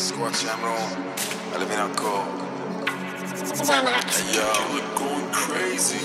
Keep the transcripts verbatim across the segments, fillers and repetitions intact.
Squat Cameron, Eliminaco. Hey yo, you're going crazy.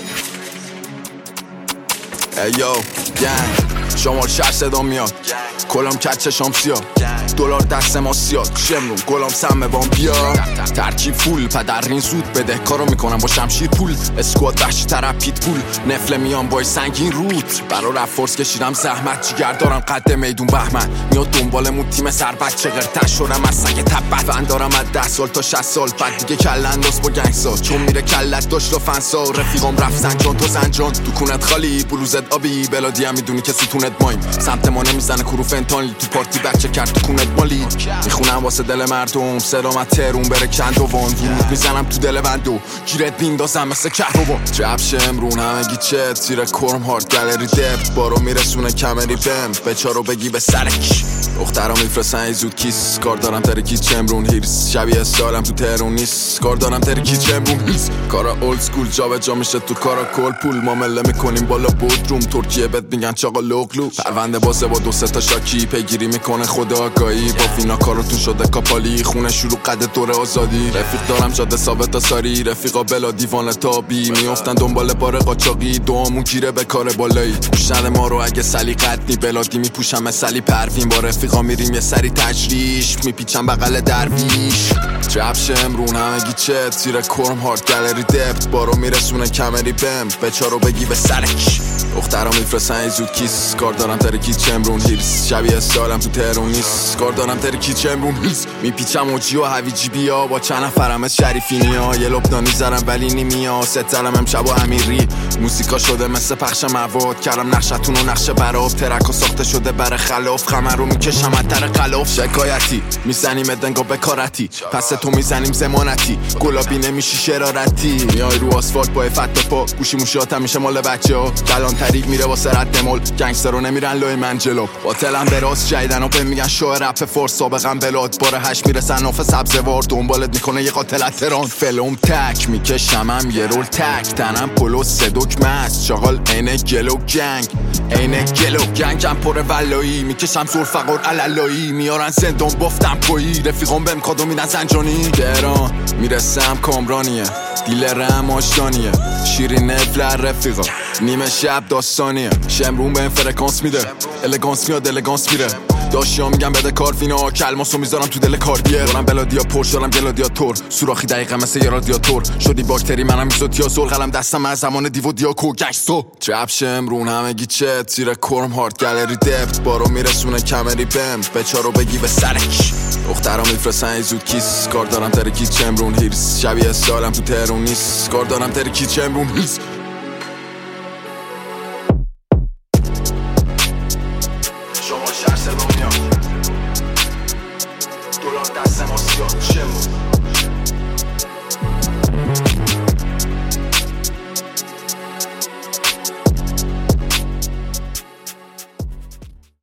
Hey yo, gang شمال شهر صدا میاد کلام کچ چشام سیاد دلار دست ما سیاد شمرون گلام سمه بام بیاد ترکیب فول پدر رین زود بده کارو میکنم با شمشیر پول اسکواد وحشی طرف پیت پول نفله میام بای سنگین روت برا رفت فرس کشیدم زحمت جیگر دارم قد میدون بهمن میاد دنبالمون تیم سربت چقدر تش شدم از سگ تبت فن دارم از ده سال تا شصت سال بعد دیگه کل انداز با گنگسا چون میره کلت داشت و فنسا رفیقام رفت زنجان تو زنجان تو کونت خالی بلوزت آبی بلادی هم میدونی که ستونت مایم سمت ما نمیزنه کرو فنتانلی تو پارتی بچه کرد تو کونت مالی میخونم واسه دل مردم سلامت ترون بره کند و وان ورود میزنم تو دل بندو گیرت بیندازم مثل کهربا جبش امرون همگی چت زیر کرم هارد گالری دپ بارو میرسونه کمری بم بچارو بگی به سرک دخترا میفرستن زود کیس کار دارم ترکی چمرون هیرس شبیه سالم تو تهرون نیست کار دارم ترکی چمرون هیرس کارا اولد سکول جا به جا میشه تو کارا کل پول ما مله میکنیم بالا بودروم ترکیه بهت میگن چاقا لوگلو پرونده بازه با دو سه تا شاکی پیگیری میکنه خدا آگاهی با فینا کاراتون شده کاپالی خونه شروع قد دوره آزادی رفیق دارم جاده ثابت تا ساری رفیقا بلا دیوانه تابی میافتن دنبال بار قاچاقی دوامون گیره به کار بالایی گوشند ما رو اگه سلیقت نی بلادی میپوشم مثلی پروین با رفیقا میریم یه سری تجریش میپیچم بغل درویش جبش امرون همگی چت زیر کرم هارد گالری دپت بارو میرسونه کمری بم بچارو بگی به سرک دخترا میفرستن زود کیس کار دارم ترکی چمرون هیرس شبیه سالم تو تهرون نیست کار دارم ترکی چمرون هیرس میپیچم اوجی و هویجی بیا با چند نفرم از شریفینیا یه لبنانی زرم ولی نیمیا ست زرم امشب و امیری موسیقا شده مثل پخش مواد کردم نقشتون و نقشه براب ترک و ساخته شده بر خلاف خمر رو میکشم از در قلاف شکایتی میزنیم دنگا بکارتی پس تو میزنیم زمانتی گلابی نمیشی شرارتی میای رو آسفالت با افت پا گوشی موشیات میشه مال بچه ها کلان طریق میره واسه رد مول گنگستر رو نمیرن لوی من جلو باطلم براز جیدن و میگن شو رپ فورس سابقم بلاد بار هشت میرسن ناف سبزوار دنبالت میکنه یه قاتل تهران فلوم تک میکشمم یه رول تک تنم پلو صدوک مست شغال عین گلو گنگ عین گلو گنگم پر ولایی میکشم زور فقر علالایی میارن زندان بافتم پویی رفیقام بهم کادو میدن زنجانی تهران میرسم کامرانیه دیلرم آشتانیه شیرین افلر رفیقا نیمه شب داستانیه شمرون به فرکانس میده الگانس میاد الگانس میره داشتی ها میگم بده کارفینا کلماسو میذارم تو دل کاردیه دارم بلادیا پرش دارم گلادیاتور سوراخی دقیقه مثل یه رادیاتور شدی باکتری منم ایزوتیازور قلم دستم از زمان دیو دیاکو گشتو جب شمرون همگی چت زیر کرم هارد گالری دپت بارو میرسونه کمری بم بچارو بگی به سرک دخترا میفرستن زود کیس کار دارم ترکی چمرون هیرس شبیه سالم تو تهرون نیست کار دارم ترکی چمرون هیرس